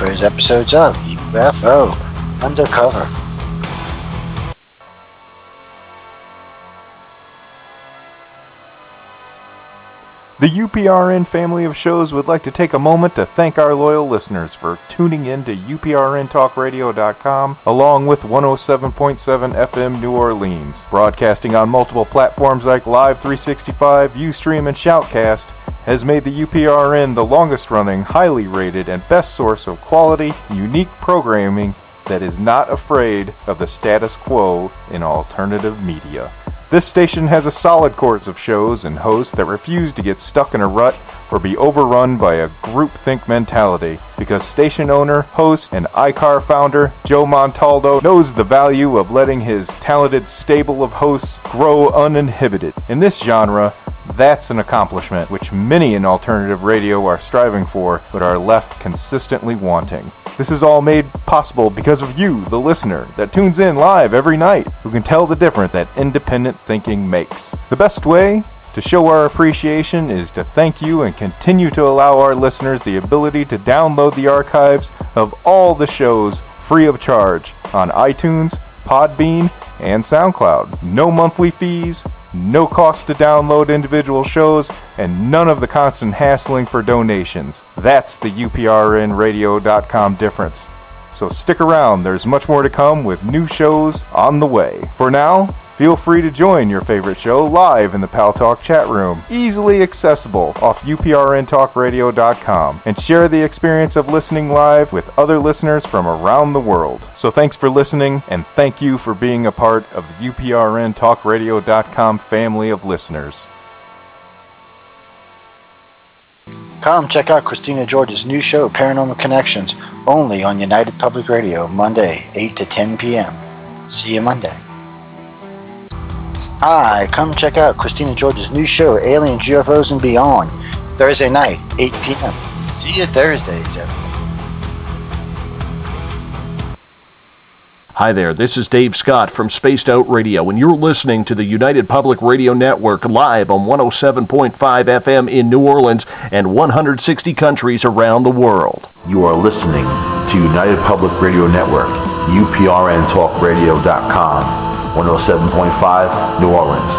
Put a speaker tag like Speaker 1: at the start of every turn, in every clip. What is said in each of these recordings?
Speaker 1: for his episodes of UFO Undercover.
Speaker 2: The UPRN family of shows would like to take a moment to thank our loyal listeners for tuning in to uprntalkradio.com along with 107.7 FM New Orleans. Broadcasting on multiple platforms like Live 365, Ustream, and Shoutcast has made the UPRN the longest running, highly rated, and best source of quality, unique programming that is not afraid of the status quo in alternative media. This station has a solid course of shows and hosts that refuse to get stuck in a rut or be overrun by a groupthink mentality, because station owner, host, and iCar founder Joe Montaldo knows the value of letting his talented stable of hosts grow uninhibited. In this genre, that's an accomplishment which many in alternative radio are striving for, but are left consistently wanting. This is all made possible because of you, the listener, that tunes in live every night, who can tell the difference that independent thinking makes. The best way to show our appreciation is to thank you and continue to allow our listeners the ability to download the archives of all the shows free of charge on iTunes, Podbean, and SoundCloud. No monthly fees, no cost to download individual shows, and none of the constant hassling for donations. That's the uprnradio.com difference. So stick around, there's much more to come with new shows on the way. For now, feel free to join your favorite show live in the Pal Talk chat room, easily accessible off uprntalkradio.com, and share the experience of listening live with other listeners from around the world. So thanks for listening, and thank you for being a part of the uprntalkradio.com family of listeners.
Speaker 1: Come check out Christina George's new show, Paranormal Connections, only on United Public Radio, Monday, 8 to 10 p.m. See you Monday. Hi, come check out Christina George's new show, Aliens, UFOs, and Beyond, Thursday night, 8 p.m. See you Thursdays, everyone.
Speaker 3: Hi there, this is Dave Scott from Spaced Out Radio, and you're listening to the United Public Radio Network live on 107.5 FM in New Orleans and 160 countries around the world.
Speaker 4: You are listening to United Public Radio Network, uprntalkradio.com, 107.5 New Orleans.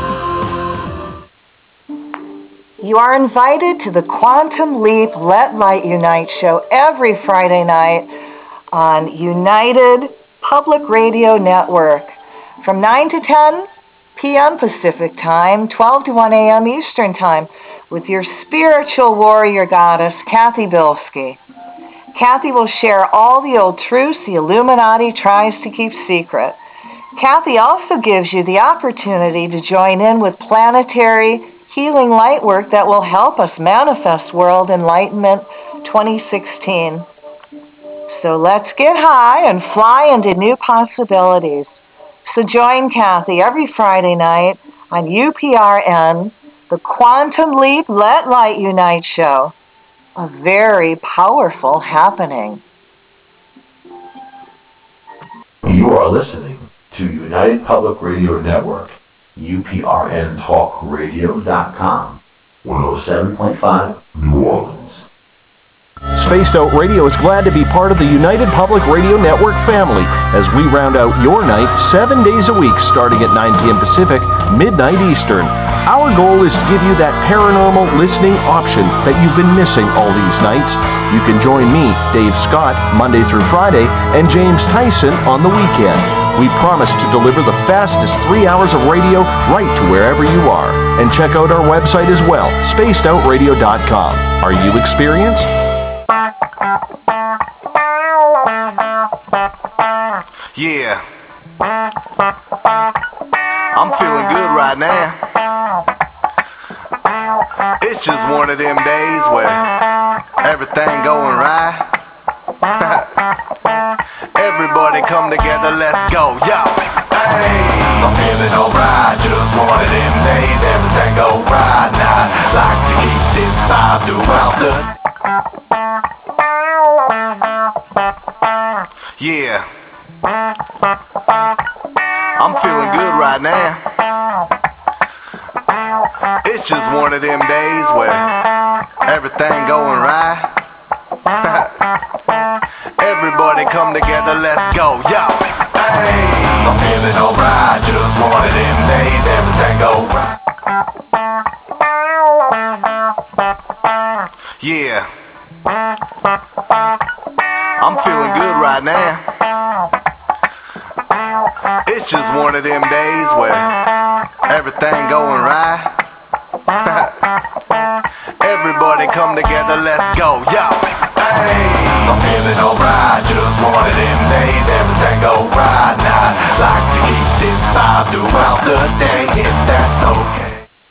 Speaker 5: You are invited to the Quantum Leap Let Light Unite show every Friday night on United Public Radio Network from 9 to 10 p.m. Pacific Time, 12 to 1 a.m. Eastern Time, with your spiritual warrior goddess, Kathy Bilski. Kathy will share all the old truths the Illuminati tries to keep secret. Kathy also gives you the opportunity to join in with planetary healing light work that will help us manifest World Enlightenment 2016. So let's get high and fly into new possibilities. So join Kathy every Friday night on UPRN, the Quantum Leap Let Light Unite show. A very powerful happening.
Speaker 4: You are listening to United Public Radio Network, uprntalkradio.com, 107.5 New Orleans.
Speaker 3: Spaced Out Radio is glad to be part of the United Public Radio Network family as we round out your night 7 days a week starting at 9 p.m. Pacific, midnight Eastern. Our goal is to give you that paranormal listening option that you've been missing all these nights. You can join me, Dave Scott, Monday through Friday, and James Tyson on the weekend. We promise to deliver the fastest 3 hours of radio right to wherever you are. And check out our website as well, spacedoutradio.com. Are you experienced?
Speaker 6: Yeah, I'm feeling good right now. It's just one of them days where everything going right. Everybody come together, let's go, yo. Hey, I'm feeling alright. Just one of them days, everything go right now. Like to keep this vibe throughout the. Yeah, I'm feeling good right now. It's just one of them days where everything going right. Everybody come together, let's go, yo. Hey, I'm feeling alright, just one of them days, everything go right. Yeah, I'm feeling good right now. It's just one of them days where everything going right. Everybody come together, let's go, yo. Hey, I'm feeling alright, just one of them days, everything go right now. Like to keep this vibe throughout the day, if that's okay.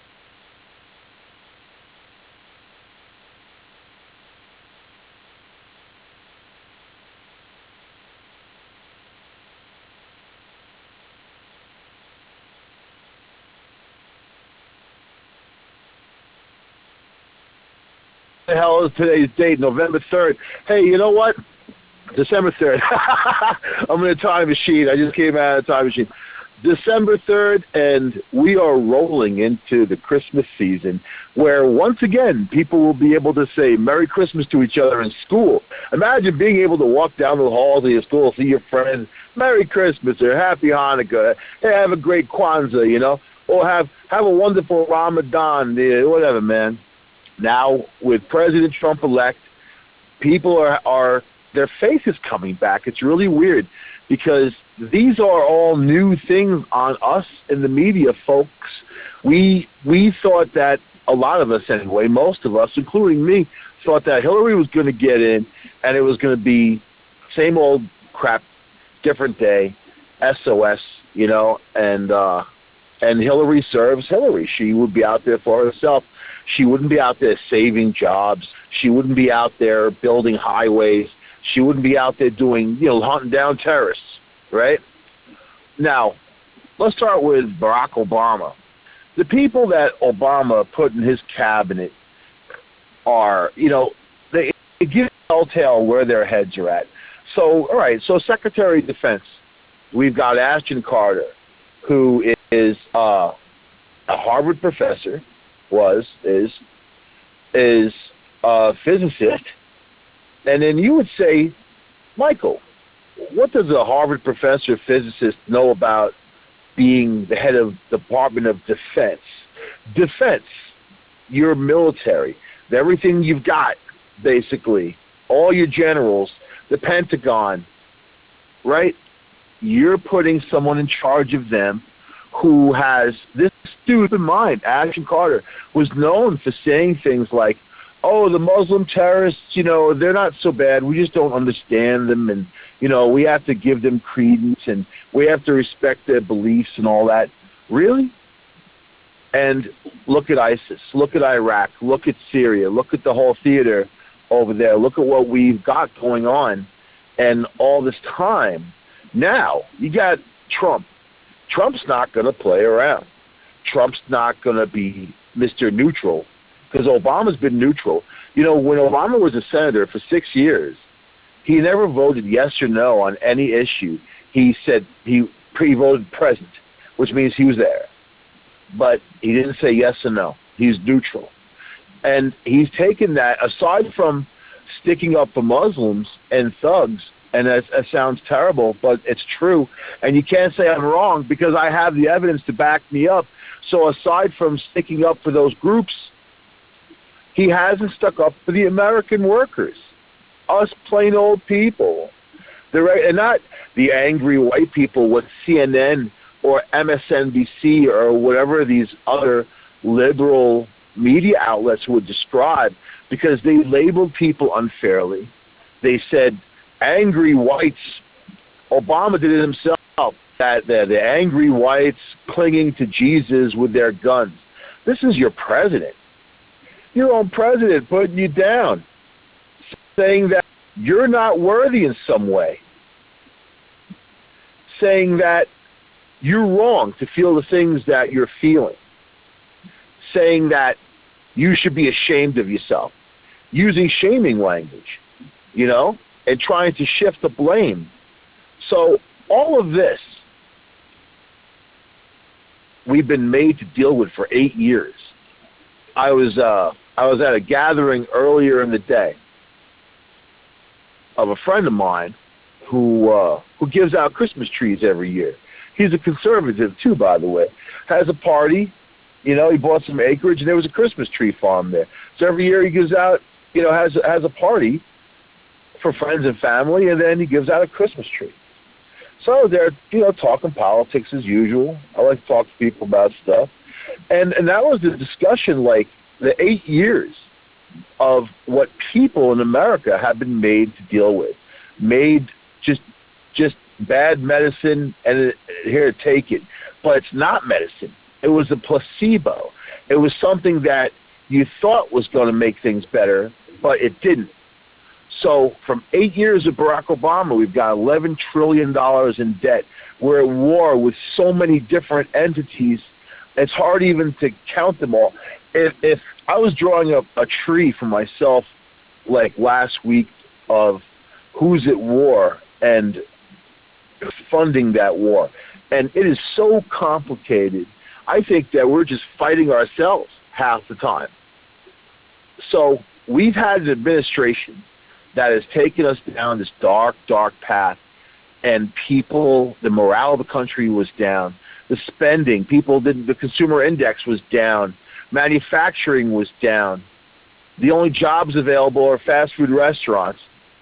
Speaker 7: The hell is today's date? November 3rd. Hey, you know what? December 3rd. I'm in a time machine. I just came out of a time machine. December 3rd, and we are rolling into the Christmas season where, once again, people will be able to say Merry Christmas to each other in school. Imagine being able to walk down the halls of your school, see your friends, Merry Christmas or Happy Hanukkah. Hey, have a great Kwanzaa, you know, or have a wonderful Ramadan, whatever, man. Now, with President Trump-elect, people are their face is coming back. It's really weird because these are all new things on us in the media, folks. We thought that, a lot of us anyway, most of us, including me, thought that Hillary was going to get in and it was going to be same old crap, different day, SOS, you know, and Hillary serves Hillary. She would be out there for herself. She wouldn't be out there saving jobs. She wouldn't be out there building highways. She wouldn't be out there doing, hunting down terrorists, right? Now, let's start with Barack Obama. The people that Obama put in his cabinet are, they give telltale where their heads are at. So, all right, so Secretary of Defense, we've got Ashton Carter, who is a Harvard professor, is a physicist, and then you would say, Michael, what does a Harvard professor physicist know about being the head of Department of Defense? Defense, your military, everything you've got, basically, all your generals, the Pentagon, right? You're putting someone in charge of them who has this dude in mind. Ashton Carter was known for saying things like, oh, the Muslim terrorists, they're not so bad. We just don't understand them. And, we have to give them credence and we have to respect their beliefs and all that. Really? And look at ISIS. Look at Iraq. Look at Syria. Look at the whole theater over there. Look at what we've got going on. And all this time. Now, you got Trump. Trump's not going to play around. Trump's not going to be Mr. Neutral because Obama's been neutral. When Obama was a senator for 6 years, he never voted yes or no on any issue. He said he voted present, which means he was there. But he didn't say yes or no. He's neutral. And he's taken that, aside from sticking up for Muslims and thugs, and that sounds terrible, but it's true. And you can't say I'm wrong because I have the evidence to back me up. So aside from sticking up for those groups, he hasn't stuck up for the American workers, us plain old people. And not the angry white people with CNN or MSNBC or whatever these other liberal media outlets would describe, because they labeled people unfairly. They said, angry whites, Obama did it himself, that the angry whites clinging to Jesus with their guns. This is your president. Your own president putting you down, saying that you're not worthy in some way, saying that you're wrong to feel the things that you're feeling, saying that you should be ashamed of yourself, using shaming language, and trying to shift the blame. So all of this we've been made to deal with for 8 years. I was at a gathering earlier in the day of a friend of mine who gives out Christmas trees every year. He's a conservative too, by the way. Has a party, he bought some acreage, and there was a Christmas tree farm there. So every year he gives out, has a party for friends and family, and then he gives out a Christmas tree. So they're, talking politics as usual. I like to talk to people about stuff. And that was the discussion, like the 8 years of what people in America have been made to deal with. Made just bad medicine, and here, take it. But it's not medicine. It was a placebo. It was something that you thought was going to make things better, but it didn't. So from 8 years of Barack Obama, we've got $11 trillion in debt. We're at war with so many different entities, it's hard even to count them all. If I was drawing up a tree for myself, like last week, of who's at war and funding that war, and it is so complicated, I think that we're just fighting ourselves half the time. So we've had an administration that has taken us down this dark, dark path, and the morale of the country was down. The spending, the consumer index was down. Manufacturing was down. The only jobs available are fast food restaurants.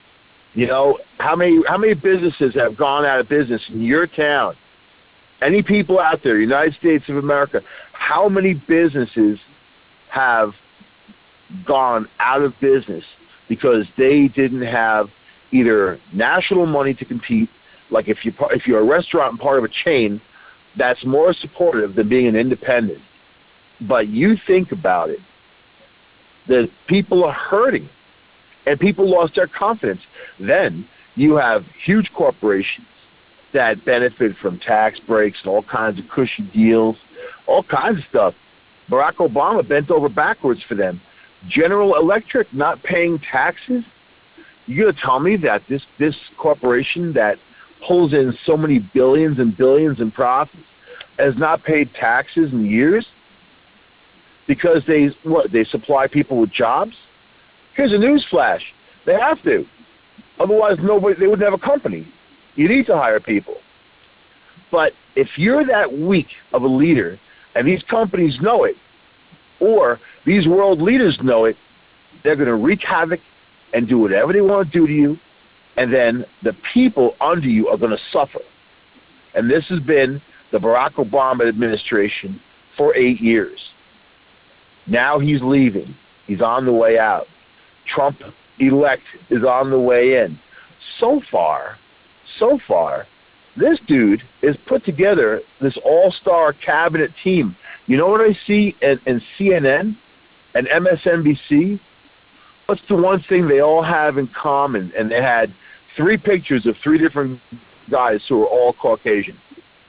Speaker 7: How many businesses have gone out of business in your town? Any people out there, United States of America, how many businesses have gone out of business because they didn't have either national money to compete, like if you're a restaurant and part of a chain, that's more supportive than being an independent. But you think about it, the people are hurting, and people lost their confidence. Then you have huge corporations that benefit from tax breaks and all kinds of cushy deals, all kinds of stuff. Barack Obama bent over backwards for them. General Electric not paying taxes? You're going to tell me that this corporation that pulls in so many billions and billions in profits has not paid taxes in years because they supply people with jobs? Here's a news flash. They have to. Otherwise, they wouldn't have a company. You need to hire people. But if you're that weak of a leader, and these companies know it, or these world leaders know it, they're going to wreak havoc and do whatever they want to do to you, and then the people under you are going to suffer. And this has been the Barack Obama administration for 8 years. Now he's leaving. He's on the way out. Trump-elect is on the way in. So far, this dude has put together this all-star cabinet team. You know what I see in CNN and MSNBC? What's the one thing they all have in common? And they had 3 pictures of 3 different guys who are all Caucasian.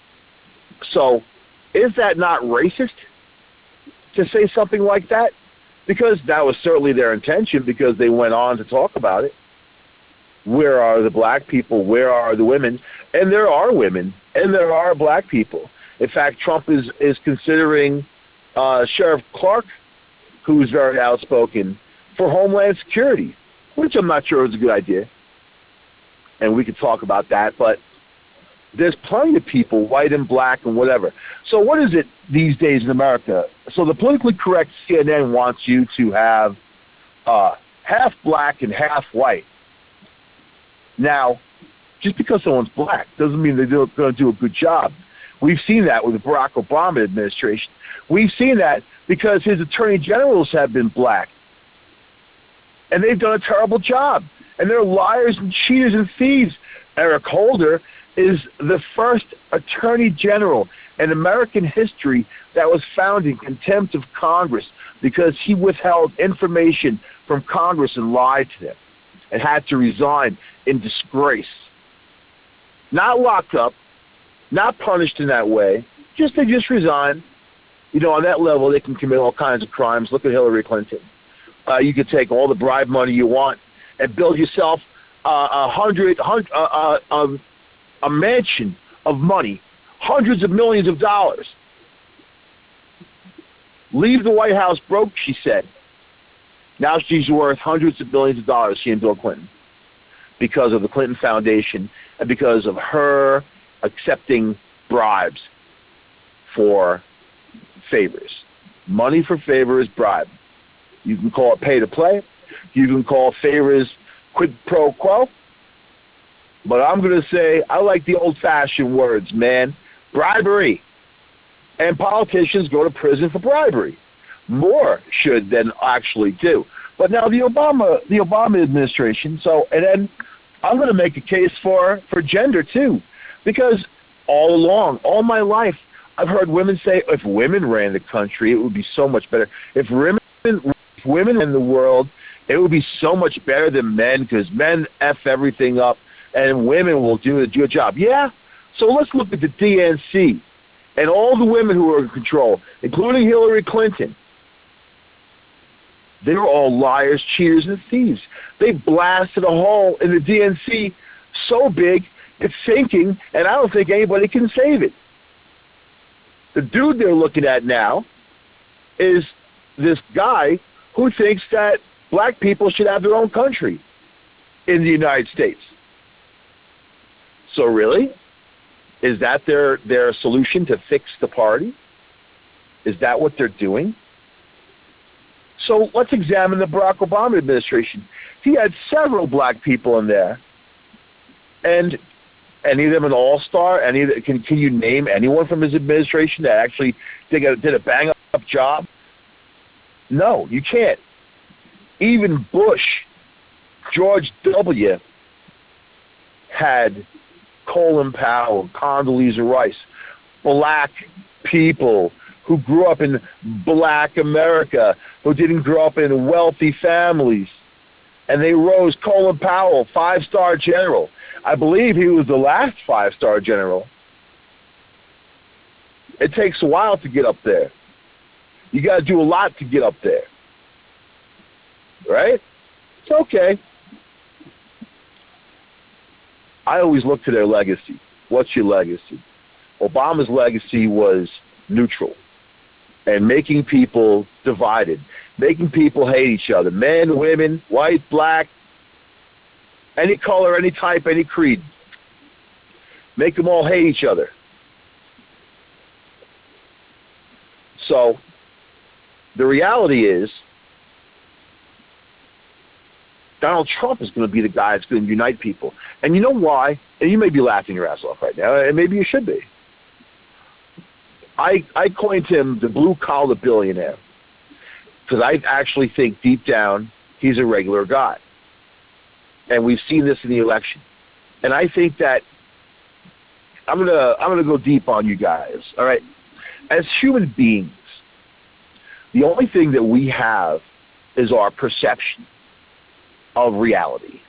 Speaker 7: So is that not racist to say something like that? Because that was certainly their intention, because they went on to talk about it. Where are the black people? Where are the women? And there are women, and there are black people. In fact, Trump is considering Sheriff Clark, who's very outspoken, for Homeland Security, which I'm not sure is a good idea. And we could talk about that, but there's plenty of people, white and black and whatever. So what is it these days in America? So the politically correct CNN wants you to have half black and half white. Now, just because someone's black doesn't mean they're going to do a good job. We've seen that with the Barack Obama administration. We've seen that because his attorney generals have been black. And they've done a terrible job. And they're liars and cheaters and thieves. Eric Holder is the first attorney general in American history that was found in contempt of Congress because he withheld information from Congress and lied to them and had to resign in disgrace. Not locked up, not punished in that way. They just resign. On that level, they can commit all kinds of crimes. Look at Hillary Clinton. You could take all the bribe money you want and build yourself a mansion of money, hundreds of millions of dollars. Leave the White House broke, she said. Now she's worth hundreds of billions of dollars, she and Bill Clinton. because of the Clinton Foundation and because of her accepting bribes for favors. Money for favor is bribe. You can call it pay to play. You can call favors quid pro quo. But I'm going to say I like the old-fashioned words, man. Bribery. And politicians go to prison for bribery. More should than actually do. But now the Obama administration, and then I'm going to make a case for gender too, because all along, all my life, I've heard women say, if women ran the country, it would be so much better. If women in the world, it would be so much better than men, because men F everything up and women will do a job. Yeah? So let's look at the DNC and all the women who are in control, including Hillary Clinton. They're all liars, cheaters, and thieves. They blasted a hole in the DNC so big, it's sinking, and I don't think anybody can save it. The dude they're looking at now is this guy who thinks that black people should have their own country in the United States. So really? Is that their solution to fix the party? Is that what they're doing? So let's examine the Barack Obama administration. He had several black people in there. And any of them an all-star? Can you name anyone from his administration that actually did a bang-up job? No, you can't. Even Bush, George W. had Colin Powell, Condoleezza Rice, black people who grew up in black America, who didn't grow up in wealthy families. And they rose. Colin Powell, 5-star general. I believe he was the last 5-star general. It takes a while to get up there. You got to do a lot to get up there. Right? It's okay. I always look to their legacy. What's your legacy? Obama's legacy was neutral and making people divided, making people hate each other, men, women, white, black, any color, any type, any creed. Make them all hate each other. So the reality is Donald Trump is going to be the guy that's going to unite people. And you know why? And you may be laughing your ass off right now, and maybe you should be. I coined him the blue-collar billionaire because I actually think deep down he's a regular guy. And we've seen this in the election. And I think that I'm gonna go deep on you guys, all right? As human beings, the only thing that we have is our perception of reality.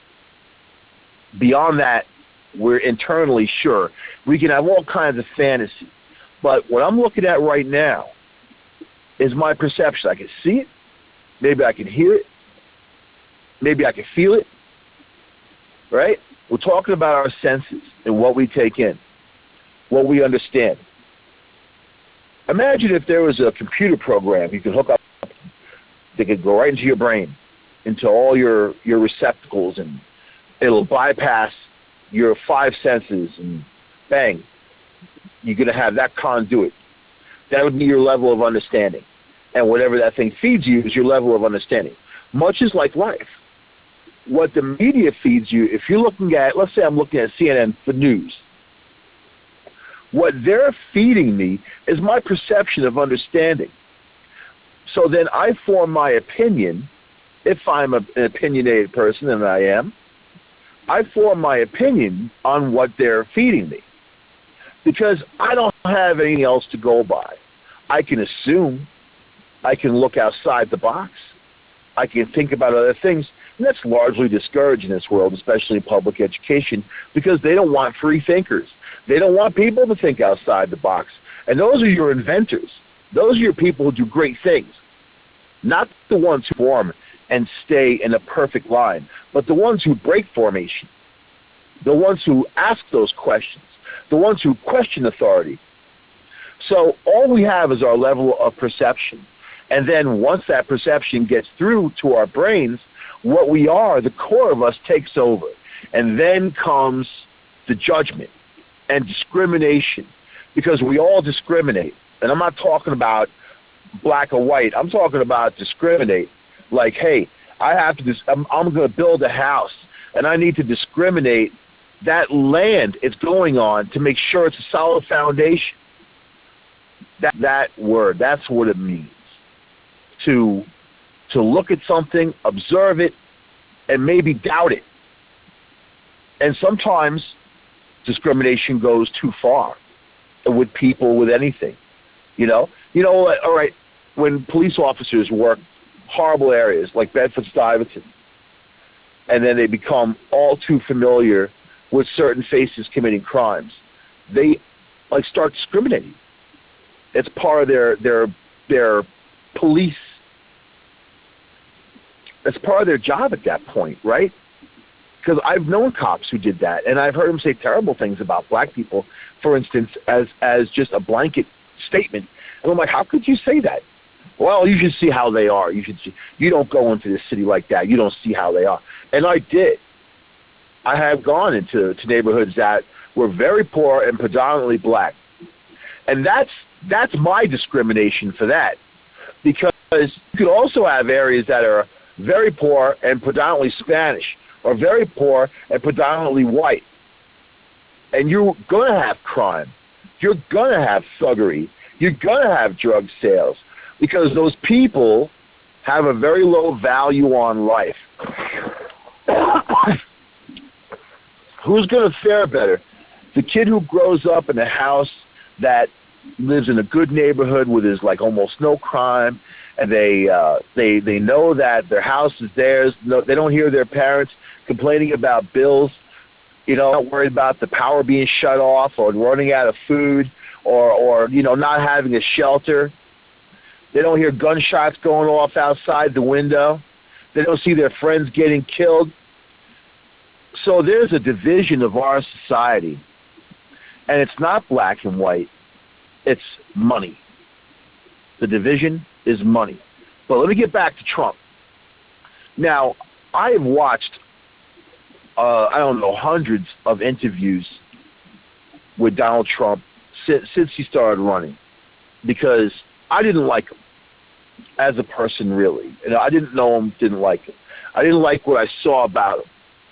Speaker 7: Beyond that, we're internally sure. We can have all kinds of fantasy. But what I'm looking at right now is my perception. I can see it. Maybe I can hear it. Maybe I can feel it. Right? We're talking about our senses and what we take in, what we understand. Imagine if there was a computer program you could hook up that could go right into your brain, into all your receptacles, and it'll bypass your 5 senses, and bang, you're going to have that conduit. That would be your level of understanding. And whatever that thing feeds you is your level of understanding. Much is like life. What the media feeds you, if you're looking at, let's say I'm looking at CNN for news, what they're feeding me is my perception of understanding. So then I form my opinion, if I'm an opinionated person, and I am, I form my opinion on what they're feeding me. Because I don't have anything else to go by. I can assume. I can look outside the box. I can think about other things. And that's largely discouraged in this world, especially in public education, because they don't want free thinkers. They don't want people to think outside the box. And those are your inventors. Those are your people who do great things. Not the ones who form and stay in a perfect line, but the ones who break formation. The ones who ask those questions. The ones who question authority. So all we have is our level of perception. And then once that perception gets through to our brains, what we are, the core of us takes over. And then comes the judgment and discrimination, because we all discriminate. And I'm not talking about black or white. I'm talking about discriminate. Like, hey, I'm going to build a house, and I need to discriminate that land it's going on to make sure it's a solid foundation. That word, that's what it means. To look at something, observe it, and maybe doubt it. And sometimes discrimination goes too far with people, with anything. All right, when police officers work horrible areas like Bedford-Stuyvesant, and then they become all too familiar with certain faces committing crimes, they start discriminating. It's part of their police. It's part of their job at that point, right? Because I've known cops who did that, and I've heard them say terrible things about black people, for instance, as just a blanket statement. And I'm like, how could you say that? Well, you should see how they are. You don't go into the city like that. You don't see how they are. And I did. I have gone into neighborhoods that were very poor and predominantly black. And that's my discrimination for that. Because you could also have areas that are very poor and predominantly Spanish, or very poor and predominantly white. And you're going to have crime. You're going to have thuggery. You're going to have drug sales, because those people have a very low value on life. Who's going to fare better? The kid who grows up in a house that lives in a good neighborhood where there's almost no crime, and they know that their house is theirs. No, they don't hear their parents complaining about bills. Not worried about the power being shut off or running out of food, or not having a shelter. They don't hear gunshots going off outside the window. They don't see their friends getting killed. So there's a division of our society, and it's not black and white. It's money. The division is money. But let me get back to Trump. Now, I have watched, hundreds of interviews with Donald Trump since he started running, because I didn't like him as a person, really. I didn't know him, didn't like him. I didn't like what I saw about him,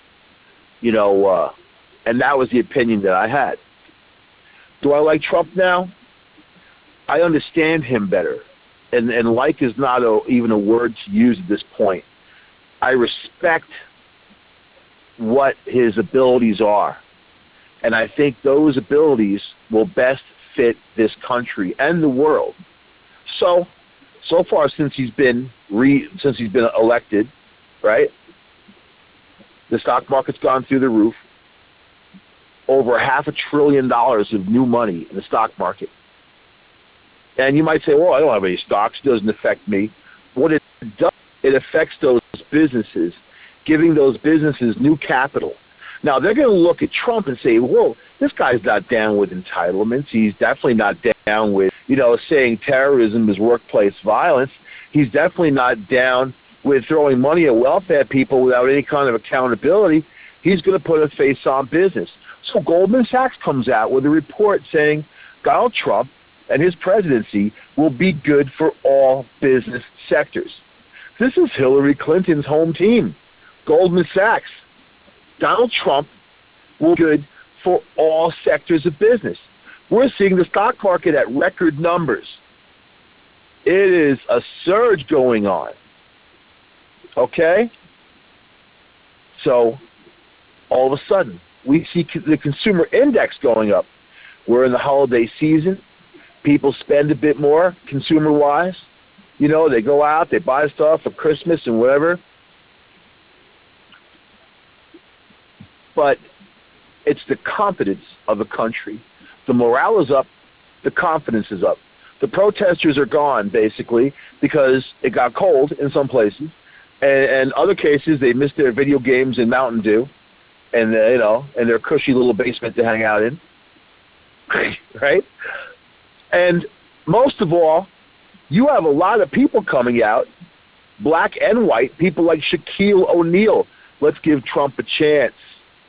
Speaker 7: and that was the opinion that I had. Do I like Trump now? I understand him better, and like is not even a word to use at this point. I respect what his abilities are, and I think those abilities will best fit this country and the world. So far since he's been elected, right? The stock market's gone through the roof. Over $500 billion of new money in the stock market. And you might say, well, I don't have any stocks. It doesn't affect me. What it does, it affects those businesses, giving those businesses new capital. Now, they're going to look at Trump and say, well, this guy's not down with entitlements. He's definitely not down with, saying terrorism is workplace violence. He's definitely not down with throwing money at welfare people without any kind of accountability. He's going to put a face on business. So Goldman Sachs comes out with a report saying Donald Trump and his presidency will be good for all business sectors. This is Hillary Clinton's home team, Goldman Sachs. Donald Trump will be good for all sectors of business. We're seeing the stock market at record numbers. It is a surge going on. Okay? So all of a sudden, we see the consumer index going up. We're in the holiday season. People spend a bit more consumer-wise. They go out, they buy stuff for Christmas and whatever. But it's the confidence of the country. The morale is up. The confidence is up. The protesters are gone, basically, because it got cold in some places. And other cases, they missed their video games and Mountain Dew and, and their cushy little basement to hang out in. Right? And most of all, you have a lot of people coming out, black and white, people like Shaquille O'Neal. Let's give Trump a chance.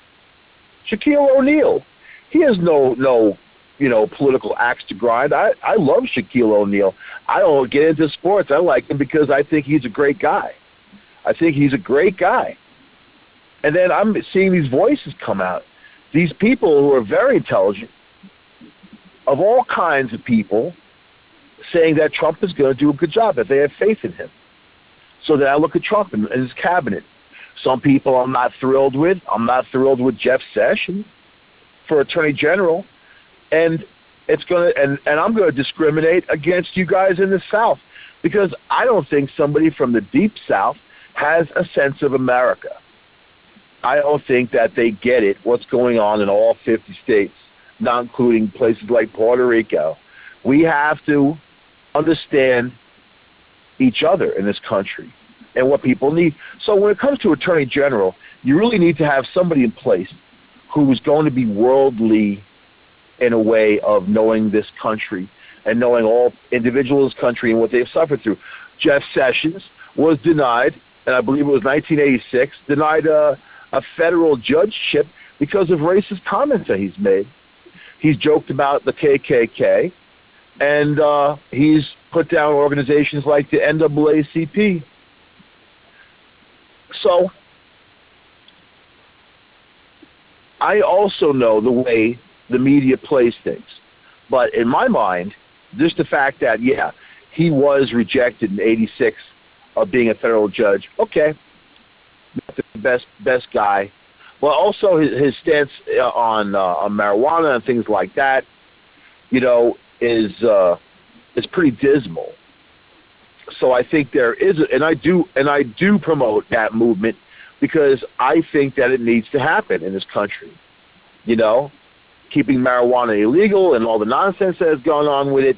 Speaker 7: Shaquille O'Neal, he has no political axe to grind. I love Shaquille O'Neal. I don't get into sports. I like him because I think he's a great guy. I think he's a great guy. And then I'm seeing these voices come out. These people who are very intelligent, of all kinds of people, saying that Trump is going to do a good job, that they have faith in him. So then I look at Trump and his cabinet. Some people I'm not thrilled with. I'm not thrilled with Jeff Sessions for Attorney General. And it's going to, and I'm going to discriminate against you guys in the South because I don't think somebody from the deep South has a sense of America. I don't think that they get it, what's going on in all 50 states, not including places like Puerto Rico. We have to understand each other in this country and what people need. So when it comes to Attorney General, you really need to have somebody in place who is going to be worldly in a way of knowing this country and knowing all individuals in this country and what they've suffered through. Jeff Sessions was denied, and I believe it was 1986, denied a federal judgeship because of racist comments that he's made. He's joked about the KKK, and he's put down organizations like the NAACP. So I also know the way the media plays things. But in my mind, just the fact that, yeah, he was rejected in 86 of being a federal judge, okay, not the best guy. But also his stance on marijuana and things like that, is pretty dismal. So I think there is, and I do promote that movement because I think that it needs to happen in this country. Keeping marijuana illegal and all the nonsense that has gone on with it.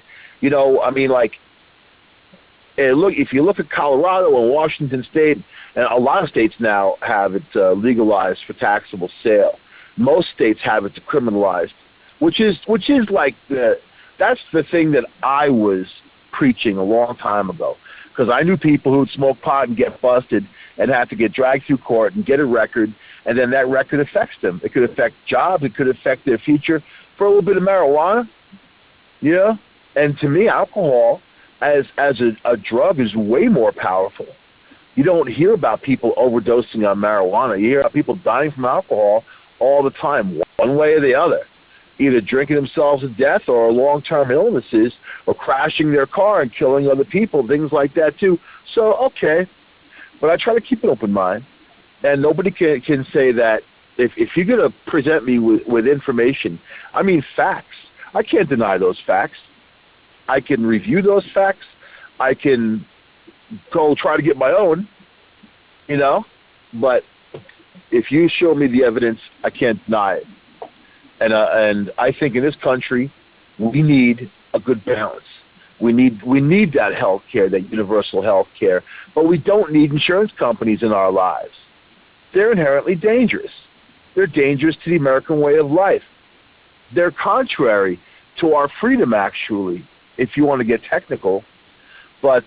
Speaker 7: If you look at Colorado and Washington State, and a lot of states now have it legalized for taxable sale. Most states have it decriminalized, which is like that's the thing that I was preaching a long time ago, because I knew people who would smoke pot and get busted and have to get dragged through court and get a record, and then that record affects them. It could affect jobs. It could affect their future for a little bit of marijuana. And to me, alcohol as a drug is way more powerful. You don't hear about people overdosing on marijuana. You hear about people dying from alcohol all the time, one way or the other, either drinking themselves to death or long-term illnesses or crashing their car and killing other people, things like that too. So, okay, but I try to keep an open mind, and nobody can say that if you're going to present me with information, I mean facts. I can't deny those facts. I can review those facts. I can go try to get my own, but if you show me the evidence, I can't deny it. And I think in this country, we need a good balance. We need that health care, that universal health care, but we don't need insurance companies in our lives. They're inherently dangerous. They're dangerous to the American way of life. They're contrary to our freedom, actually, if you want to get technical. But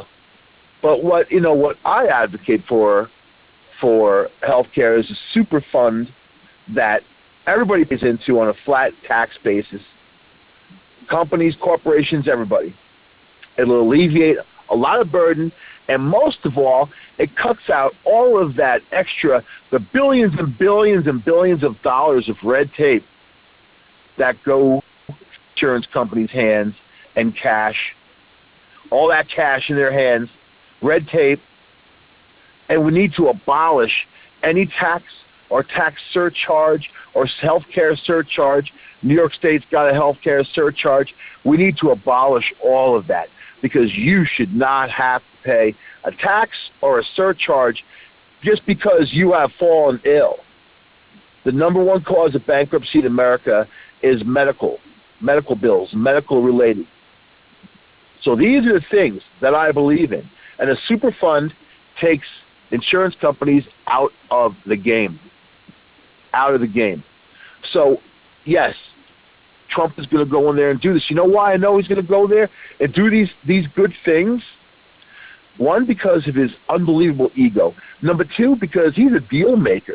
Speaker 7: what I advocate for healthcare is a super fund that everybody pays into on a flat tax basis. Companies, corporations, everybody. It'll alleviate a lot of burden, and most of all, it cuts out all of that extra, the billions and billions and billions of dollars of red tape that go insurance companies' hands and cash, all that cash in their hands, red tape, and we need to abolish any tax or tax surcharge or healthcare surcharge. New York State's got a healthcare surcharge. We need to abolish all of that because you should not have to pay a tax or a surcharge just because you have fallen ill. The number one cause of bankruptcy in America is medical bills, medical related. So these are the things that I believe in. And a super fund takes insurance companies out of the game. Out of the game. So, yes, Trump is going to go in there and do this. You know why I know he's going to go there and do these good things? One, because of his unbelievable ego. Number two, because he's a deal maker.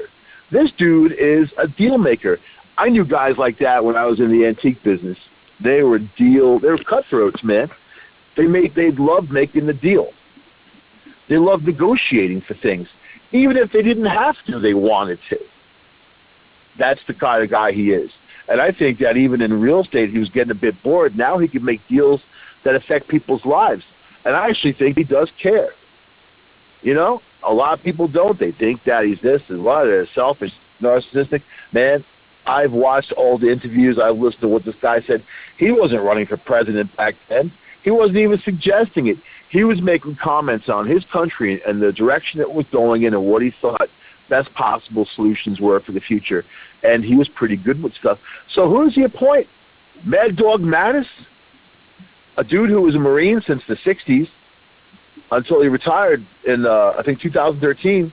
Speaker 7: This dude is a deal maker. I knew guys like that when I was in the antique business. They were cutthroats, man. They loved making the deal. They loved negotiating for things. Even if they didn't have to, they wanted to. That's the kind of guy he is. And I think that even in real estate, he was getting a bit bored. Now he can make deals that affect people's lives. And I actually think he does care. You know, a lot of people don't. They think that he's this and what, they're selfish, narcissistic. Man, I've watched all the interviews. I've listened to what this guy said. He wasn't running for president back then. He wasn't even suggesting it. He was making comments on his country and the direction it was going in and what he thought best possible solutions were for the future. And he was pretty good with stuff. So who does he appoint? Mad Dog Mattis? A dude who was a Marine since the 60s until he retired in, I think, 2013.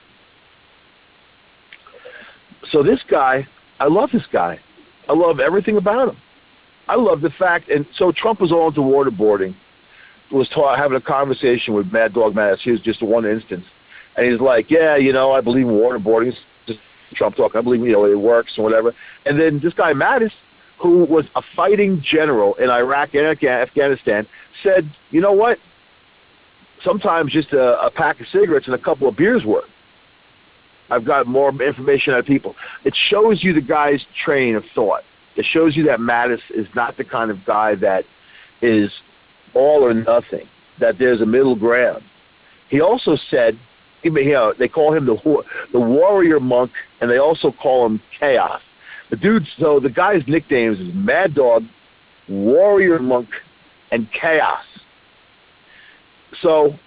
Speaker 7: So this guy, I love this guy. I love everything about him. I love the fact, and so Trump was all into waterboarding, was having a conversation with Mad Dog Mattis. Here's just one instance. And he's like, yeah, you know, I believe in waterboarding. It's just Trump talk. I believe, you know, it works and whatever. And then this guy Mattis, who was a fighting general in Iraq and Afghanistan, said, you know what? Sometimes just a pack of cigarettes and a couple of beers work. I've got more information out of people. It shows you the guy's train of thought. It shows you that Mattis is not the kind of guy that is all or nothing, that there's a middle ground. He also said, you know, they call him the warrior monk, and they also call him Chaos. The dude, so the guy's nicknames is Mad Dog, Warrior Monk, and Chaos. So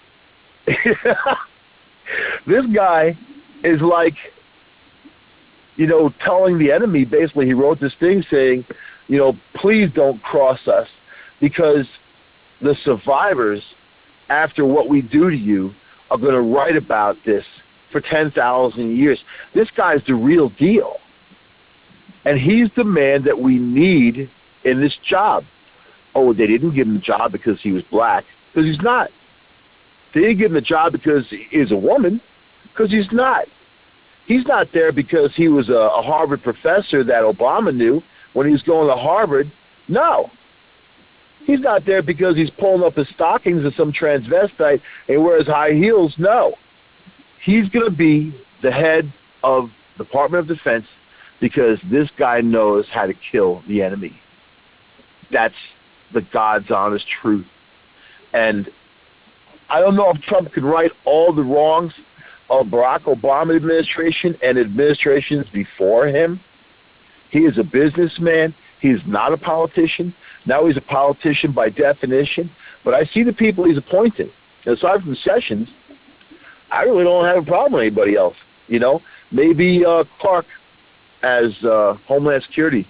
Speaker 7: this guy is like, you know, telling the enemy, basically, he wrote this thing saying, you know, please don't cross us, because the survivors, after what we do to you, are going to write about this for 10,000 years. This guy's the real deal. And he's the man that we need in this job. Oh, they didn't give him the job because he was black, because he's not. They didn't give him the job because he's a woman, because he's not. He's not there because he was a Harvard professor that Obama knew when he was going to Harvard. No. He's not there because he's pulling up his stockings as some transvestite and wears high heels. No. He's going to be the head of the Department of Defense because this guy knows how to kill the enemy. That's the God's honest truth. And I don't know if Trump can right all the wrongs of Barack Obama administration and administrations before him. He is a businessman. He is not a politician. Now he's a politician by definition. But I see the people he's appointing. Aside from Sessions, I really don't have a problem with anybody else. You know, maybe Clark as Homeland Security.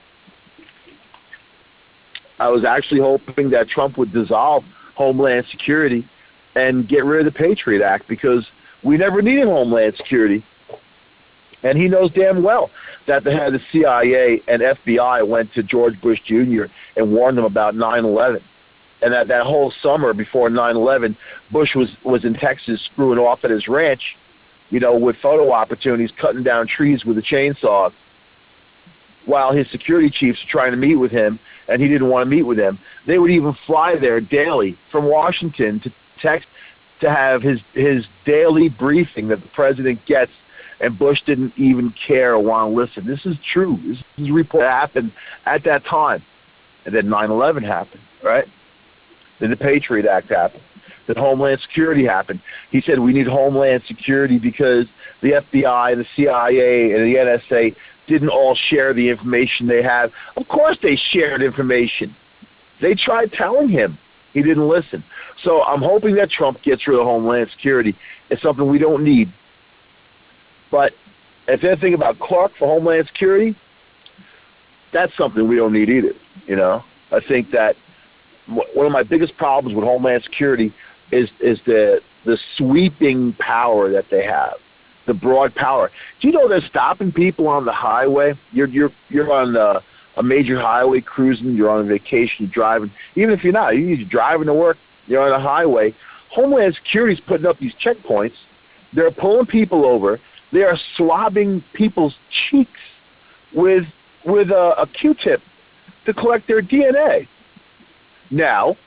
Speaker 7: I was actually hoping that Trump would dissolve Homeland Security and get rid of the Patriot Act, because we never needed Homeland Security. And he knows damn well that the head of the CIA and FBI went to George Bush Jr. and warned them about 9/11. And that whole summer before 9/11, Bush was in Texas screwing off at his ranch, you know, with photo opportunities, cutting down trees with a chainsaw, while his security chiefs were trying to meet with him, and he didn't want to meet with them. They would even fly there daily from Washington to Texas to have his daily briefing that the president gets, and Bush didn't even care or want to listen. This is true. This is a report that happened at that time. And then 9/11 happened, right? Then the Patriot Act happened. Then Homeland Security happened. He said we need Homeland Security because the FBI, the CIA, and the NSA didn't all share the information they had. Of course they shared information. They tried telling him. He didn't listen. So I'm hoping that Trump gets rid of Homeland Security. It's something we don't need. But if they're thinking about Clark for Homeland Security, that's something we don't need either. You know, I think that one of my biggest problems with Homeland Security is the sweeping power that they have, the broad power. Do you know they're stopping people on the highway? You're on a major highway cruising. You're on vacation. You're driving. Even if you're not, you're driving to work. You're on a highway. Homeland Security's putting up these checkpoints. They're pulling people over. They are swabbing people's cheeks with a Q-tip to collect their DNA. Now,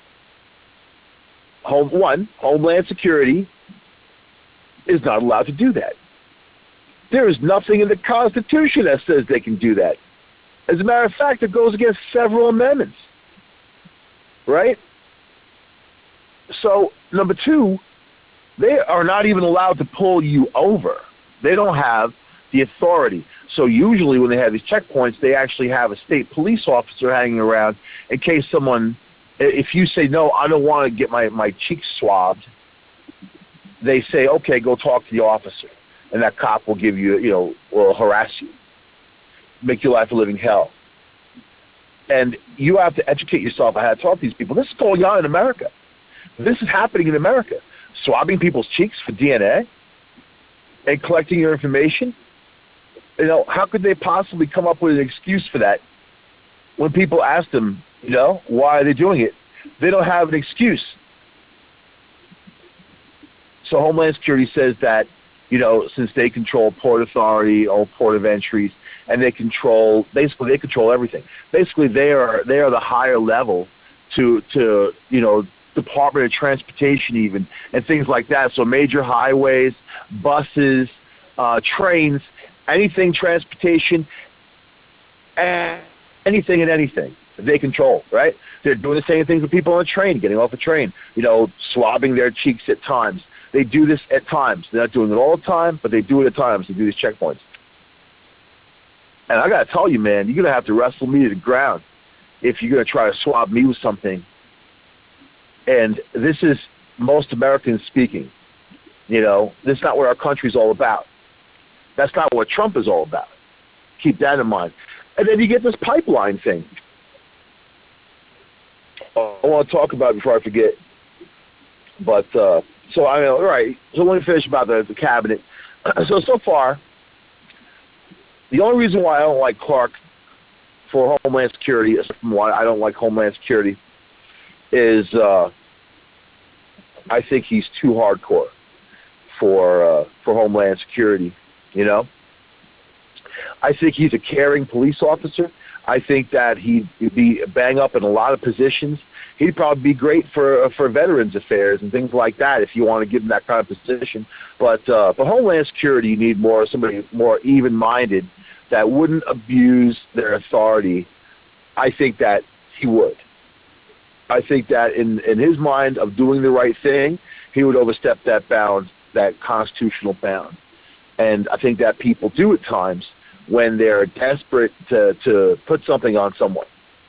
Speaker 7: Homeland Security is not allowed to do that. There is nothing in the Constitution that says they can do that. As a matter of fact, it goes against several amendments, right? So, number two, they are not even allowed to pull you over. They don't have the authority. So usually when they have these checkpoints, they actually have a state police officer hanging around in case someone, if you say, no, I don't want to get my cheeks swabbed, they say, okay, go talk to the officer. And that cop will give you, will harass you, make your life a living hell. And you have to educate yourself on how to talk to these people. This is going on in America. This is happening in America. Swabbing people's cheeks for DNA and collecting your information. How could they possibly come up with an excuse for that when people ask them, why are they doing it? They don't have an excuse. So Homeland Security says that, since they control Port Authority or Port of Entries, and they control everything. Basically, they are the higher level to Department of Transportation even, and things like that. So major highways, buses, trains, anything transportation, anything and anything they control, right? They're doing the same things with people on a train, getting off a train, swabbing their cheeks at times. They do this at times. They're not doing it all the time, but they do it at times. They do these checkpoints. And I got to tell you, man, you're going to have to wrestle me to the ground if you're going to try to swab me with something. And this is most Americans speaking. This is not what our country's all about. That's not what Trump is all about. Keep that in mind. And then you get this pipeline thing. I want to talk about it before I forget. But, all right. So let me finish about the cabinet. So far, the only reason why I don't like Clark for Homeland Security, why I don't like Homeland Security, is I think he's too hardcore for Homeland Security. I think he's a caring police officer. I think that he'd be bang up in a lot of positions. He'd probably be great for Veterans Affairs and things like that if you want to give him that kind of position. But for Homeland Security, you need somebody more even-minded that wouldn't abuse their authority. I think that he would. I think that in his mind of doing the right thing, he would overstep that bound, that constitutional bound. And I think that people do at times when they're desperate to put something on someone,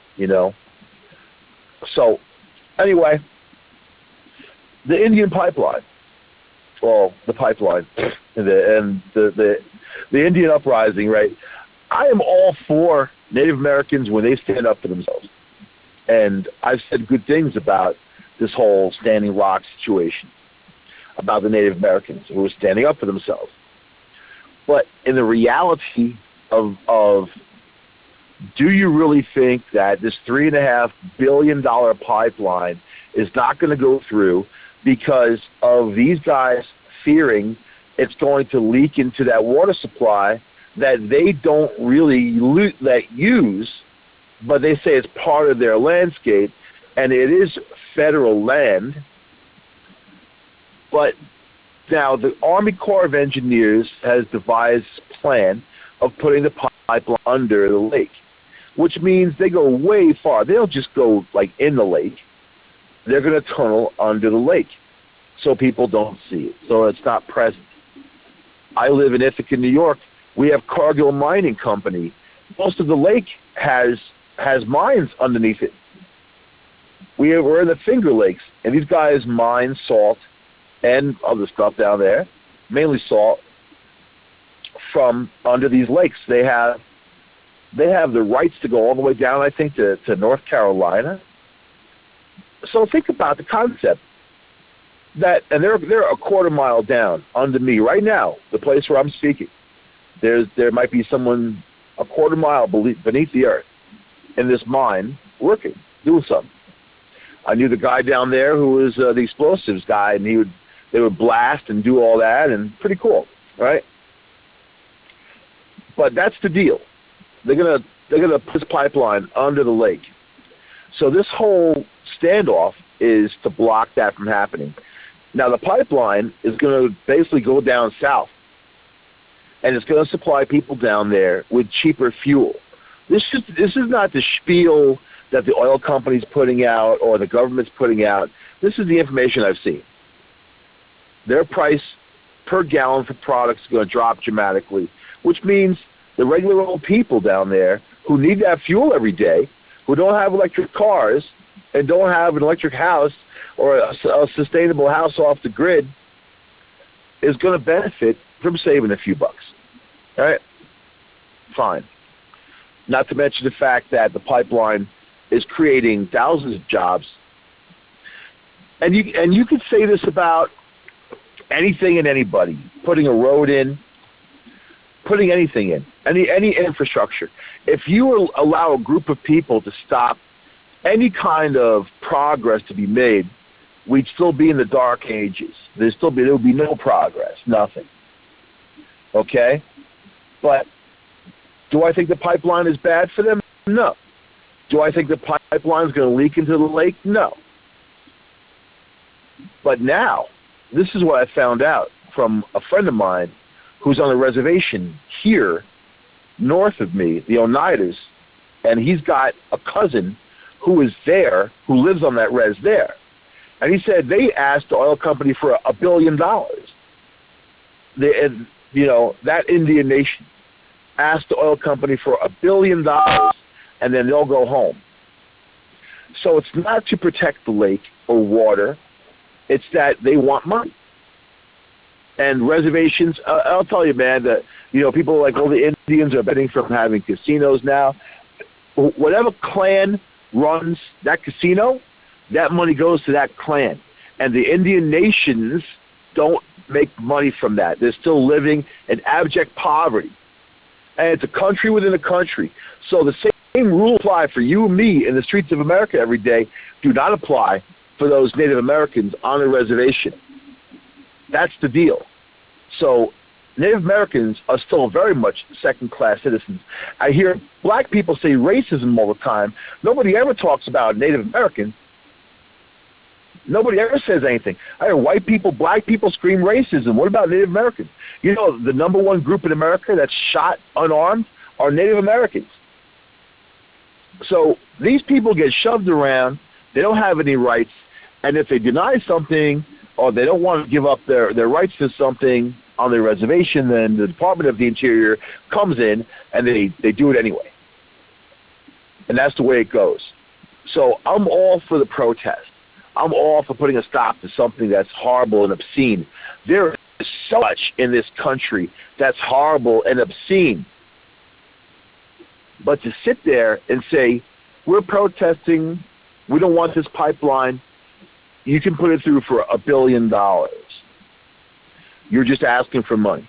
Speaker 7: So, anyway, the Indian pipeline, the pipeline, and the Indian uprising, right? I am all for Native Americans when they stand up for themselves. And I've said good things about this whole Standing Rock situation, about the Native Americans who are standing up for themselves. But in the reality of do you really think that this $3.5 billion pipeline is not going to go through because of these guys fearing it's going to leak into that water supply that they don't really use, but they say it's part of their landscape, and it is federal land. But now the Army Corps of Engineers has devised a plan of putting the pipeline under the lake, which means they go way far. They don't just go like in the lake. They're going to tunnel under the lake so people don't see it, so it's not present. I live in Ithaca, New York. We have Cargill Mining Company. Most of the lake has mines underneath it. We're in the Finger Lakes, and these guys mine salt and other stuff down there, mainly salt, from under these lakes. They have the rights to go all the way down, I think, to North Carolina. So think about the concept. And they're a quarter mile down under me right now, the place where I'm speaking. There might be someone a quarter mile beneath the earth in this mine working, doing something. I knew the guy down there who was the explosives guy, and they would blast and do all that, and pretty cool, right? But that's the deal. They're gonna put this pipeline under the lake. So this whole standoff is to block that from happening. Now the pipeline is going to basically go down south, and it's going to supply people down there with cheaper fuel. This is not the spiel that the oil company's putting out or the government's putting out. This is the information I've seen. Their price per gallon for products is going to drop dramatically, which means the regular old people down there who need that fuel every day, who don't have electric cars and don't have an electric house or a sustainable house off the grid, is going to benefit from saving a few bucks. All right? Fine. Not to mention the fact that the pipeline is creating thousands of jobs. And you could say this about anything and anybody, putting a road in, putting anything in, any infrastructure. If you allow a group of people to stop any kind of progress to be made, we'd still be in the dark ages. There would be no progress, nothing. Okay? But do I think the pipeline is bad for them? No. Do I think the pipeline is going to leak into the lake? No. But now, this is what I found out from a friend of mine who's on a reservation here north of me, the Oneidas, and he's got a cousin who is there, who lives on that res there. And he said they asked the oil company for $1 billion. That Indian nation asked the oil company for $1 billion, and then they'll go home. So it's not to protect the lake or water. It's that they want money. And reservations, I'll tell you, man, that, people like all the Indians are betting from having casinos now. Whatever clan runs that casino, that money goes to that clan. And the Indian nations don't make money from that. They're still living in abject poverty. And it's a country within a country. So the same rules apply for you and me in the streets of America every day do not apply for those Native Americans on a reservation. That's the deal. So Native Americans are still very much second-class citizens. I hear black people say racism all the time. Nobody ever talks about Native Americans. Nobody ever says anything. I hear white people, black people scream racism. What about Native Americans? The number one group in America that's shot unarmed are Native Americans. So these people get shoved around. They don't have any rights. And if they deny something or they don't want to give up their rights to something on their reservation, then the Department of the Interior comes in and they do it anyway. And that's the way it goes. So I'm all for the protest. I'm all for putting a stop to something that's horrible and obscene. There is so much in this country that's horrible and obscene. But to sit there and say, we're protesting, we don't want this pipeline, you can put it through for $1 billion. You're just asking for money.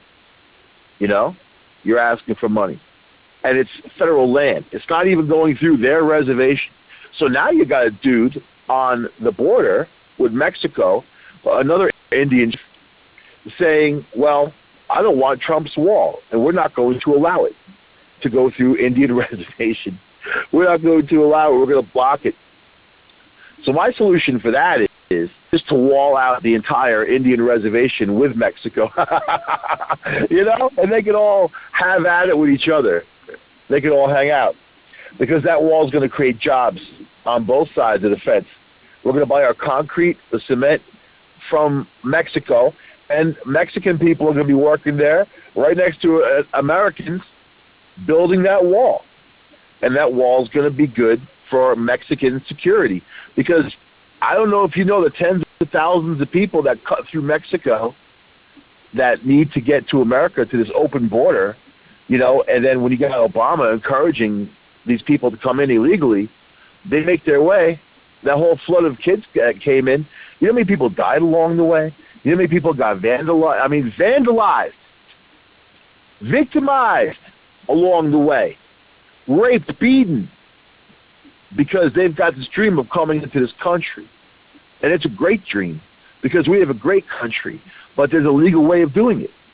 Speaker 7: You're asking for money. And it's federal land. It's not even going through their reservation. So now you got a dude on the border with Mexico, another Indian, saying, well, I don't want Trump's wall, and we're not going to allow it to go through Indian reservation. We're not going to allow it. We're going to block it. So my solution for that is just to wall out the entire Indian reservation with Mexico, and they can all have at it with each other. They can all hang out because that wall is going to create jobs on both sides of the fence. We're going to buy our concrete, the cement from Mexico, and Mexican people are going to be working there right next to Americans building that wall. And that wall is going to be good for Mexican security because I don't know if you know the tens of thousands of people that cut through Mexico that need to get to America, to this open border, and then when you got Obama encouraging these people to come in illegally, they make their way. That whole flood of kids that came in. You know how many people died along the way? You know how many people got vandalized, victimized along the way, raped, beaten, because they've got this dream of coming into this country. And it's a great dream because we have a great country, but there's a legal way of doing it.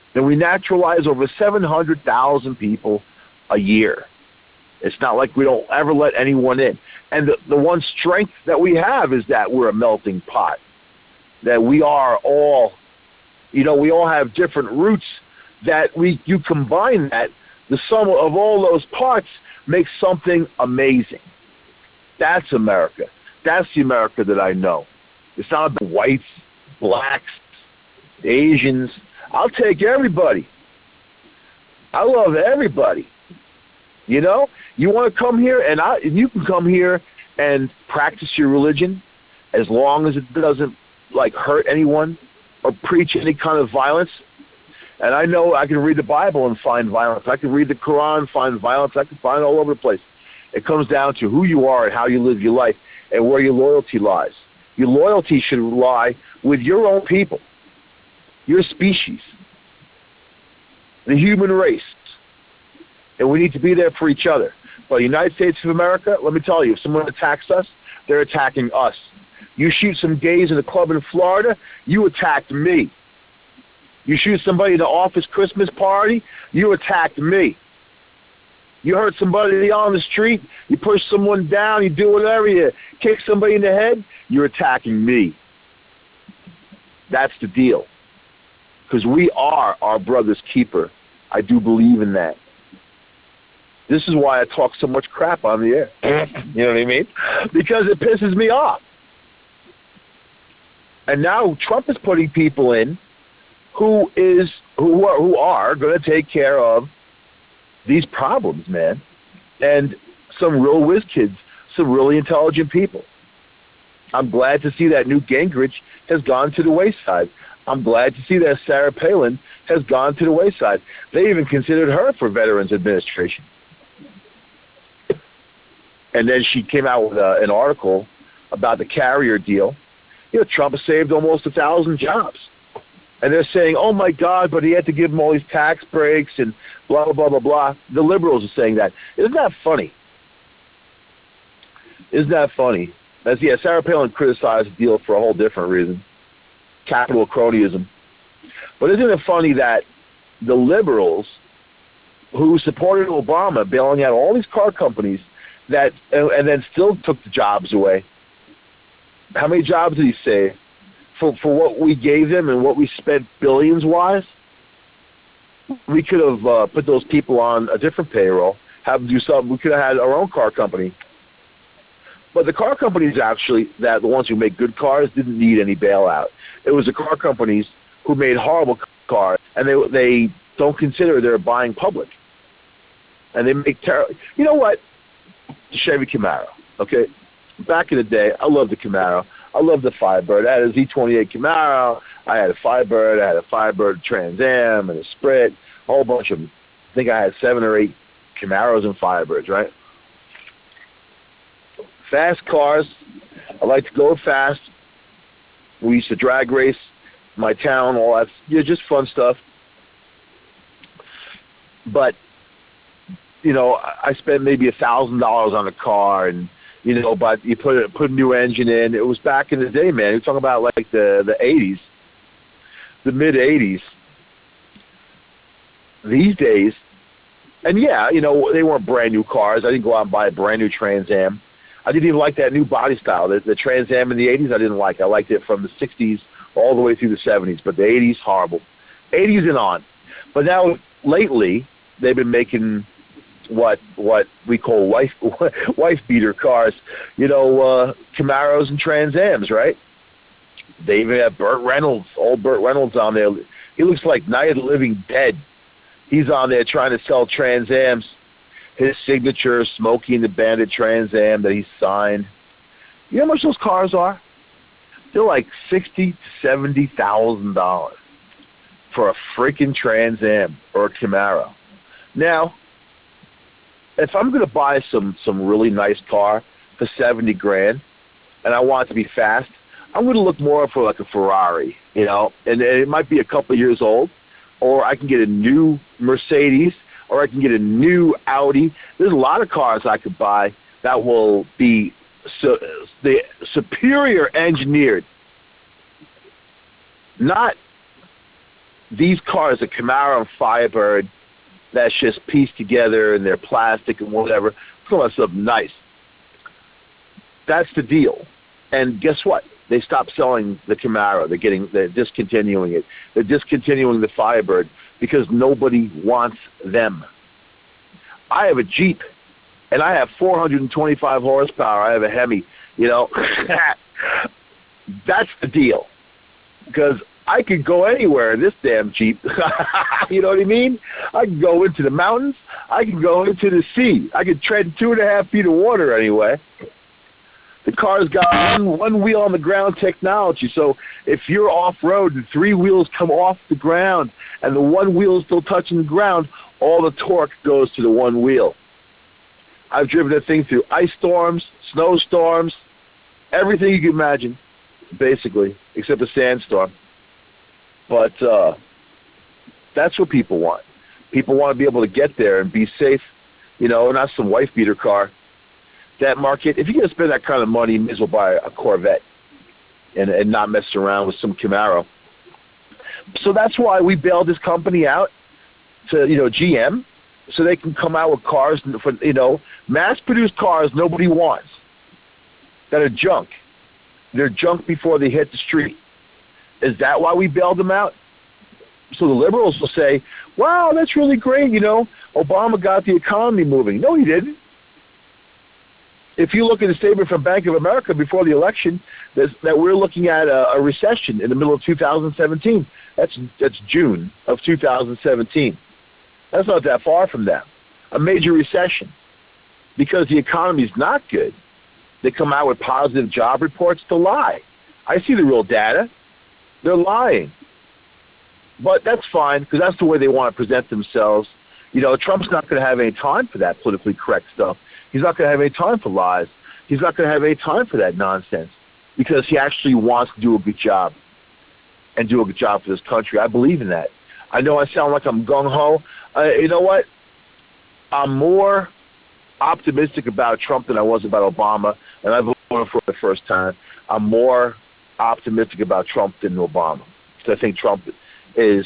Speaker 7: And we naturalize over 700,000 people a year. It's not like we don't ever let anyone in. And the one strength that we have is that we're a melting pot, that we are all, we all have different roots that you combine that, the sum of all those parts makes something amazing. That's America. That's the America that I know. It's not about whites, blacks, Asians. I'll take everybody. I love everybody. You want to come here, and you can come here and practice your religion as long as it doesn't, hurt anyone or preach any kind of violence. And I know I can read the Bible and find violence. I can read the Quran and find violence. I can find it all over the place. It comes down to who you are and how you live your life and where your loyalty lies. Your loyalty should lie with your own people, your species, the human race. And we need to be there for each other. But the United States of America, let me tell you, if someone attacks us, they're attacking us. You shoot some gays in a club in Florida, you attacked me. You shoot somebody at the office Christmas party, you attacked me. You hurt somebody on the street, you push someone down, you do whatever, you kick somebody in the head, you're attacking me. That's the deal. Because we are our brother's keeper. I do believe in that. This is why I talk so much crap on the air. You know what I mean? Because it pisses me off. And now Trump is putting people in who are going to take care of these problems, man. And some real whiz kids, some really intelligent people. I'm glad to see that Newt Gingrich has gone to the wayside. I'm glad to see that Sarah Palin has gone to the wayside. They even considered her for Veterans Administration. And then she came out with an article about the carrier deal. Trump has saved almost 1,000 jobs. And they're saying, oh, my God, but he had to give them all these tax breaks and blah, blah, blah, blah, blah. The liberals are saying that. Isn't that funny? Isn't that funny? Sarah Palin criticized the deal for a whole different reason, capital cronyism. But isn't it funny that the liberals who supported Obama bailing out all these car companies and then still took the jobs away, how many jobs did he save for what we gave them and what we spent billions-wise? We could have put those people on a different payroll, have them do something. We could have had our own car company. But the car companies actually, the ones who make good cars, didn't need any bailout. It was the car companies who made horrible cars, and they don't consider they're buying public. And they make terrible. You know what? The Chevy Camaro, okay? Back in the day, I loved the Camaro. I loved the Firebird. I had a Z28 Camaro. I had a Firebird. I had a Firebird Trans Am and a Sprint, a whole bunch of them. I think I had 7 or 8 Camaros and Firebirds, right? Fast cars. I like to go fast. We used to drag race my town, all that. Just fun stuff. But, I spent maybe $1,000 on a car, and but you put a new engine in. It was back in the day, man. You're talking about like the 80s, the mid 80s. These days, and they weren't brand new cars. I didn't go out and buy a brand new Trans Am. I didn't even like that new body style. The Trans Am in the 80s, I didn't like. I liked it from the 60s all the way through the 70s, but the 80s, horrible. 80s and on. But now, lately, they've been making what we call wife beater cars, Camaros and Trans Ams, right? They even have old Burt Reynolds on there. He looks like Night of the Living Dead. He's on there trying to sell Trans Ams. His signature, Smokey and the Bandit Trans Am that he signed. You know how much those cars are? They're like $60,000 to $70,000 for a freaking Trans Am or a Camaro. Now, if I'm going to buy some really nice car for $70,000 and I want it to be fast, I'm going to look more for like a Ferrari, and it might be a couple of years old, or I can get a new Mercedes, or I can get a new Audi. There's a lot of cars I could buy that will be superior engineered, not these cars, the Camaro and Firebird, that's just pieced together and they're plastic and whatever. It's going to something nice. That's the deal. And guess what? They stopped selling the Camaro. They're discontinuing it. They're discontinuing the Firebird because nobody wants them. I have a Jeep, and I have 425 horsepower. I have a Hemi. You know, that's the deal. Because I could go anywhere in this damn Jeep. You know what I mean? I can go into the mountains. I can go into the sea. I can tread 2.5 feet of water anyway. The car's got one wheel on the ground technology. So if you're off-road and 3 wheels come off the ground and the one wheel is still touching the ground, all the torque goes to the one wheel. I've driven that thing through ice storms, snowstorms, everything you can imagine, basically, except a sandstorm. But that's what people want. People want to be able to get there and be safe, you know, not some wife-beater car. That market, if you're going to spend that kind of money, you may as well buy a Corvette and not mess around with some Camaro. So that's why we bailed this company out to, you know, GM, so they can come out with cars, for, you know, mass-produced cars nobody wants, that are junk. They're junk before they hit the street. Is that why we bailed them out? So the liberals will say, wow, that's really great, you know, Obama got the economy moving. No, he didn't. If you look at the statement from Bank of America before the election, that we're looking at a recession in the middle of 2017. That's June of 2017. That's not that far from that. A major recession. Because the economy's not good, they come out with positive job reports to lie. I see the real data. They're lying. But that's fine, because that's the way they want to present themselves. You know, Trump's not going to have any time for that politically correct stuff. He's not going to have any time for lies. He's not going to have any time for that nonsense, because he actually wants to do a good job and do a good job for this country. I believe in that. I know I sound like I'm gung-ho. You know what? I'm more optimistic about Trump than I was about Obama, and I voted for the first time. I'm more optimistic about Trump than Obama, because I think Trump is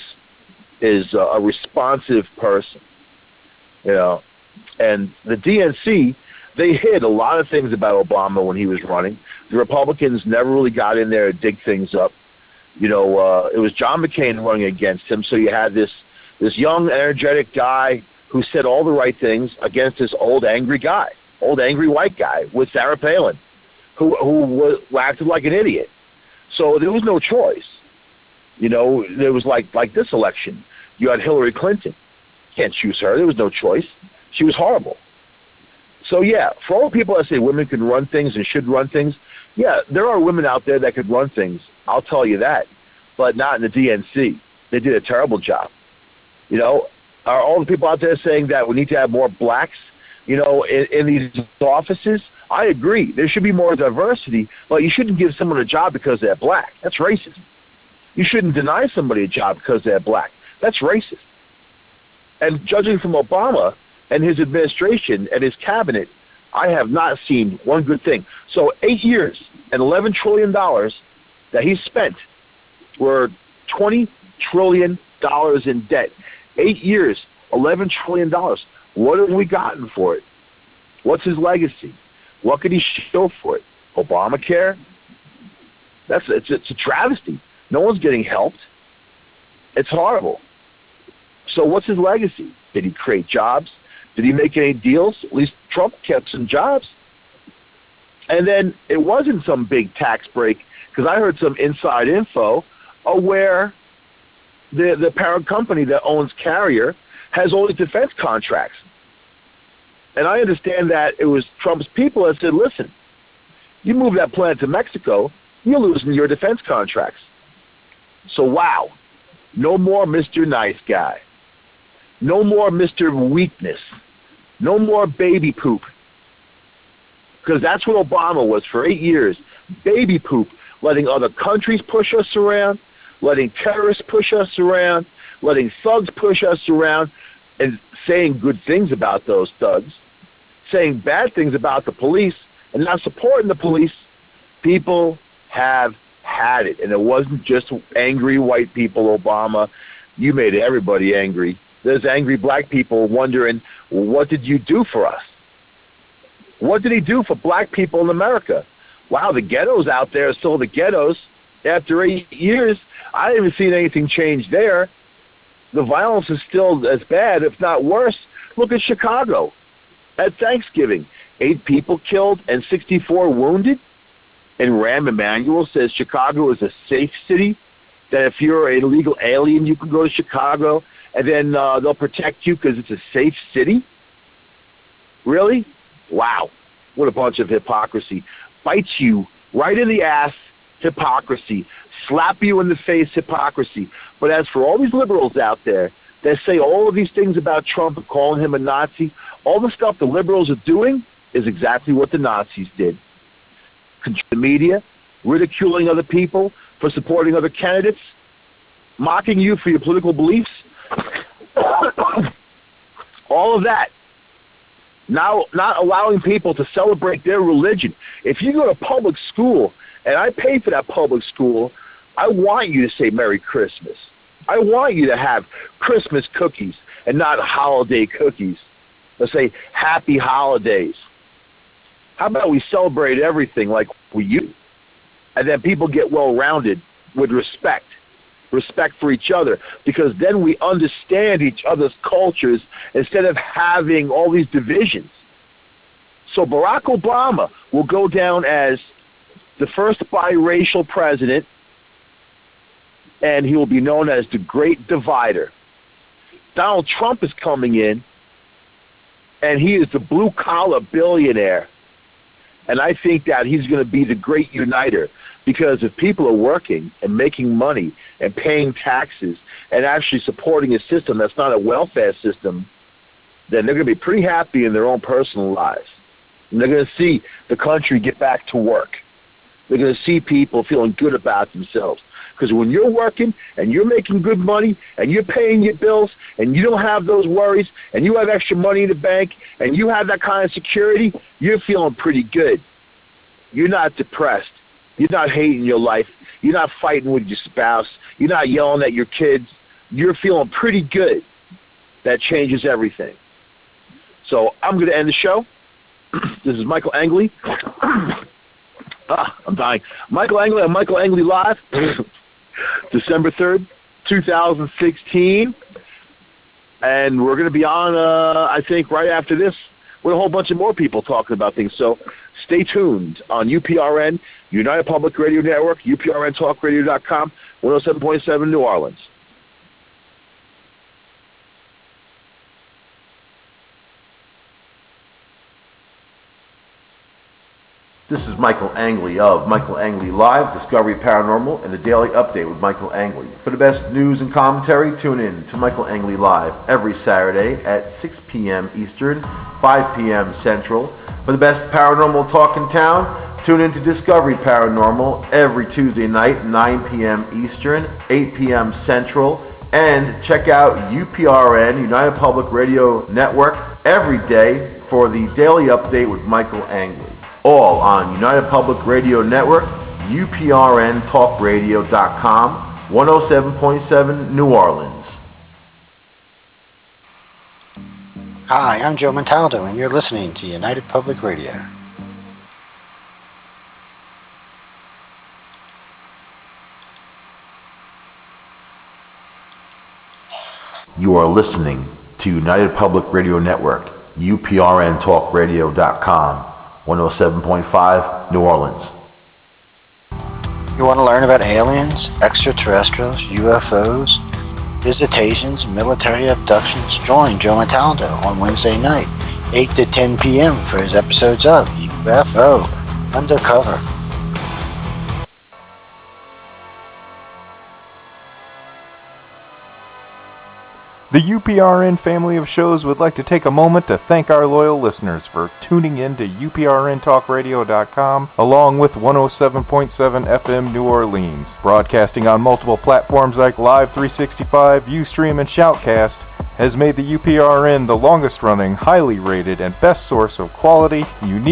Speaker 7: a responsive person, you know. And the DNC, they hid a lot of things about Obama when he was running. The Republicans never really got in there to dig things up. You know, it was John McCain running against him, so you had this young, energetic guy who said all the right things against this old, angry guy, old, angry white guy with Sarah Palin, who acted like an idiot. So there was no choice. You know, there was like this election. You had Hillary Clinton. Can't choose her. There was no choice. She was horrible. So, yeah, for all the people that say women can run things and should run things, yeah, there are women out there that could run things. I'll tell you that. But not in the DNC. They did a terrible job. You know, are all the people out there saying that we need to have more blacks, you know, in these offices? I agree. There should be more diversity, but you shouldn't give someone a job because they're black. That's racist. You shouldn't deny somebody a job because they're black. That's racist. And judging from Obama and his administration and his cabinet, I have not seen one good thing. So 8 years and $11 trillion that he spent were $20 trillion in debt. 8 years, $11 trillion. What have we gotten for it? What's his legacy? What could he show for it? Obamacare? It's a travesty. No one's getting helped. It's horrible. So what's his legacy? Did he create jobs? Did he make any deals? At least Trump kept some jobs. And then it wasn't some big tax break, because I heard some inside info where the parent company that owns Carrier has all these defense contracts. And I understand that it was Trump's people that said, listen, you move that plant to Mexico, you're losing your defense contracts. So, wow, no more Mr. Nice Guy. No more Mr. Weakness. No more baby poop. Because that's what Obama was for 8 years. Baby poop, letting other countries push us around, letting terrorists push us around, letting thugs push us around, and saying good things about those thugs, saying bad things about the police, and not supporting the police. People have had it. And it wasn't just angry white people, Obama. You made everybody angry. There's angry black people wondering, well, what did you do for us? What did he do for black people in America? Wow, the ghettos out there are still the ghettos. After 8 years, I haven't seen anything change there. The violence is still as bad, if not worse. Look at Chicago at Thanksgiving. 8 people killed and 64 wounded. And Rahm Emanuel says Chicago is a safe city, that if you're an illegal alien, you can go to Chicago, and then they'll protect you because it's a safe city? Really? Wow. What a bunch of hypocrisy. Bites you right in the ass, hypocrisy. Slap you in the face, hypocrisy. But as for all these liberals out there that say all of these things about Trump and calling him a Nazi, all the stuff the liberals are doing is exactly what the Nazis did. Control the media, ridiculing other people for supporting other candidates, mocking you for your political beliefs, all of that. Now, not allowing people to celebrate their religion. If you go to public school, and I pay for that public school, I want you to say Merry Christmas. I want you to have Christmas cookies and not holiday cookies. Let's say Happy Holidays. How about we celebrate everything like we used to? And then people get well-rounded with respect for each other, because then we understand each other's cultures instead of having all these divisions. So Barack Obama will go down as the first biracial president, and he will be known as the Great Divider. Donald Trump is coming in, and he is the blue-collar billionaire. And I think that he's going to be the Great Uniter, because if people are working and making money and paying taxes and actually supporting a system that's not a welfare system, then they're going to be pretty happy in their own personal lives. And they're going to see the country get back to work. They're going to see people feeling good about themselves. Because when you're working and you're making good money and you're paying your bills and you don't have those worries and you have extra money in the bank and you have that kind of security, you're feeling pretty good. You're not depressed. You're not hating your life. You're not fighting with your spouse. You're not yelling at your kids. You're feeling pretty good. That changes everything. So I'm going to end the show. This is Michael Angley. I'm dying. Michael Angley on Michael Angley Live, December 3rd, 2016. And we're going to be on, I think, right after this with a whole bunch of more people talking about things. So stay tuned on UPRN, United Public Radio Network, UPRNTalkRadio.com, 107.7 New Orleans.
Speaker 4: This is Michael Angley of Michael Angley Live, Discovery Paranormal, and the Daily Update with Michael Angley. For the best news and commentary, tune in to Michael Angley Live every Saturday at 6 p.m. Eastern, 5 p.m. Central. For the best paranormal talk in town, tune in to Discovery Paranormal every Tuesday night, 9 p.m. Eastern, 8 p.m. Central. And check out UPRN, United Public Radio Network, every day for the Daily Update with Michael Angley. All on United Public Radio Network, UPRNTalkRadio.com, 107.7 New Orleans.
Speaker 1: Hi, I'm Joe Montaldo, and you're listening to United Public Radio.
Speaker 4: You are listening to United Public Radio Network, UPRNTalkRadio.com, 107.5 New Orleans.
Speaker 1: You want to learn about aliens, extraterrestrials, UFOs, visitations, military abductions? Join Joe Montaldo on Wednesday night, 8 to 10 p.m. for his episodes of UFO Undercover.
Speaker 2: The UPRN family of shows would like to take a moment to thank our loyal listeners for tuning in to UPRNTalkRadio.com along with 107.7 FM New Orleans. Broadcasting on multiple platforms like Live 365, Ustream, and Shoutcast has made the UPRN the longest running, highly rated, and best source of quality, unique